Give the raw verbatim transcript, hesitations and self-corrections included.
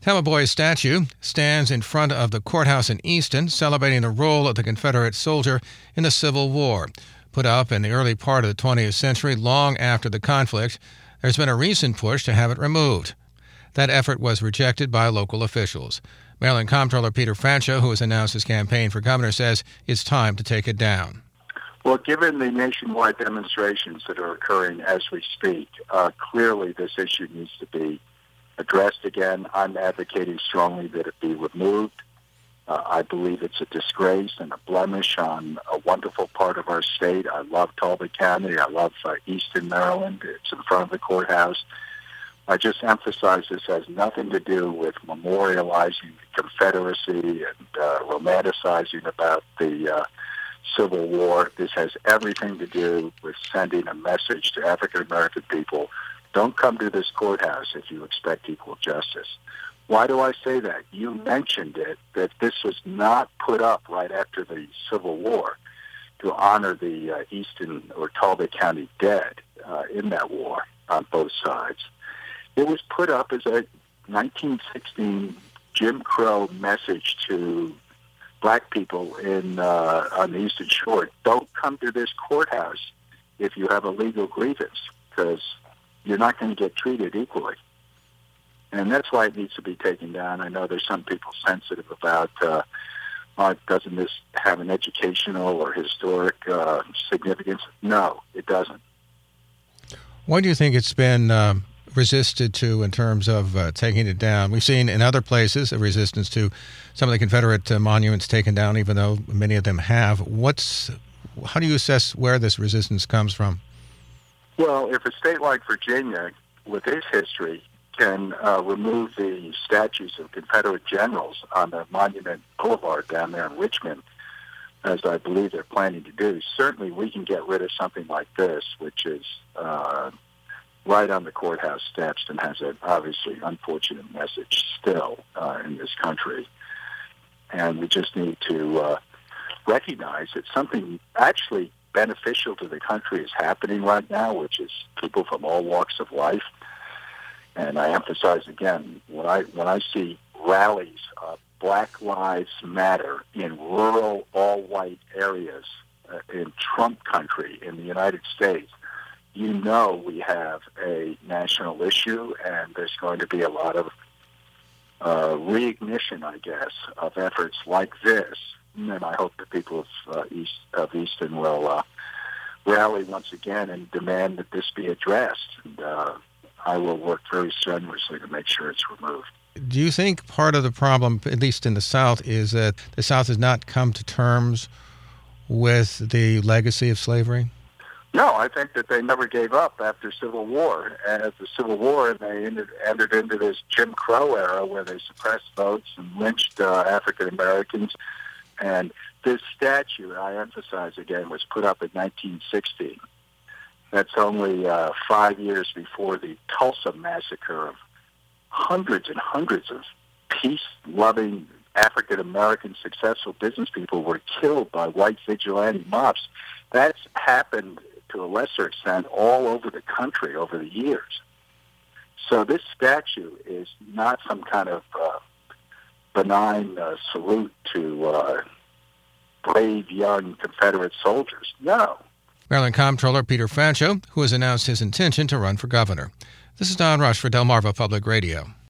Thelma Boy's statue stands in front of the courthouse in Easton, celebrating the role of the Confederate soldier in the Civil War. Put up in the early part of the twentieth century, long after the conflict, there's been a recent push to have it removed. That effort was rejected by local officials. Maryland Comptroller Peter Franchot, who has announced his campaign for governor, says it's time to take it down. Well, given the nationwide demonstrations that are occurring as we speak, uh, clearly this issue needs to be addressed again. I'm advocating strongly that it be removed. Uh, I believe it's a disgrace and a blemish on a wonderful part of our state. I love Talbot County. I love uh, Easton, Maryland. It's in front of the courthouse. I just emphasize this has nothing to do with memorializing the Confederacy and uh, romanticizing about the uh, Civil War. This has everything to do with sending a message to African-American people. Don't come to this courthouse if you expect equal justice. Why do I say that? You mentioned it, that this was not put up right after the Civil War to honor the uh, Easton or Talbot County dead uh, in that war on both sides. It was put up as a nineteen sixteen Jim Crow message to black people in uh, on the Eastern Shore. Don't come to this courthouse if you have a legal grievance, because you're not going to get treated equally. And that's why it needs to be taken down. I know there's some people sensitive about, uh, uh, doesn't this have an educational or historic uh, significance? No, it doesn't. Why do you think it's been uh, resisted to in terms of uh, taking it down? We've seen in other places a resistance to some of the Confederate uh, monuments taken down, even though many of them have. What's, how do you assess where this resistance comes from? Well, if a state like Virginia, with its history, can uh, remove the statues of Confederate generals on the Monument Boulevard down there in Richmond, as I believe they're planning to do, certainly we can get rid of something like this, which is uh, right on the courthouse steps and has an obviously unfortunate message still uh, in this country. And we just need to uh, recognize that something actually beneficial to the country is happening right now, which is people from all walks of life. And I emphasize again, when I when I see rallies of Black Lives Matter in rural, all-white areas uh, in Trump country in the United States, you know we have a national issue, and there's going to be a lot of uh, reignition, I guess, of efforts like this. And I hope the people of, uh, East, of Easton will uh, rally once again and demand that this be addressed. And uh, I will work very strenuously to make sure it's removed. Do you think part of the problem, at least in the South, is that the South has not come to terms with the legacy of slavery? No, I think that they never gave up after Civil War. And at the Civil War, they entered, entered into this Jim Crow era where they suppressed votes and lynched uh, African Americans. And this statue, I emphasize again, was put up in nineteen sixteen. That's only uh, five years before the Tulsa massacre of hundreds and hundreds of peace-loving African-American successful business people were killed by white vigilante mobs. That's happened to a lesser extent all over the country over the years. So this statue is not some kind of uh, benign uh, salute to uh, brave young Confederate soldiers. No. Maryland Comptroller Peter Franchot, who has announced his intention to run for governor. This is Don Rush for Delmarva Public Radio.